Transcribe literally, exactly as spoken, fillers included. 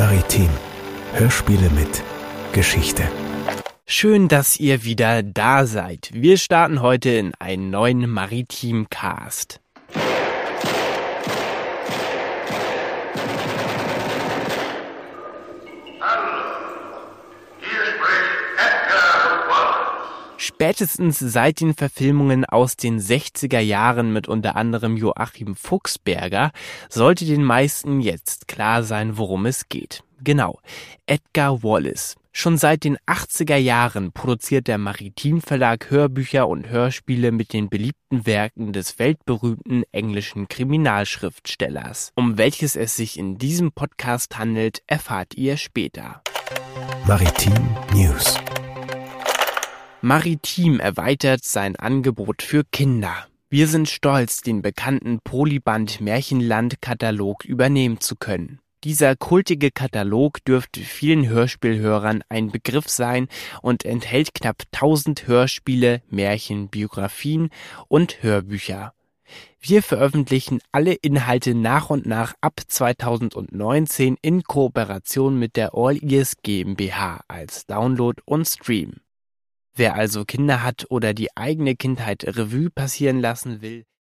Maritim. Hörspiele mit Geschichte. Schön, dass ihr wieder da seid. Wir starten heute in einen neuen Maritim-Cast. Spätestens seit den Verfilmungen aus den sechziger Jahren mit unter anderem Joachim Fuchsberger sollte den meisten jetzt klar sein, worum es geht. Genau, Edgar Wallace. Schon seit den achtziger Jahren produziert der Maritim Verlag Hörbücher und Hörspiele mit den beliebten Werken des weltberühmten englischen Kriminalschriftstellers. Um welches es sich in diesem Podcast handelt, erfahrt ihr später. Maritim News. Maritim erweitert sein Angebot für Kinder. Wir sind stolz, den bekannten Polyband Märchenland-Katalog übernehmen zu können. Dieser kultige Katalog dürfte vielen Hörspielhörern ein Begriff sein und enthält knapp tausend Hörspiele, Märchen, Biografien und Hörbücher. Wir veröffentlichen alle Inhalte nach und nach ab zweitausendneunzehn in Kooperation mit der All Ears GmbH als Download und Stream. Wer also Kinder hat oder die eigene Kindheit Revue passieren lassen will,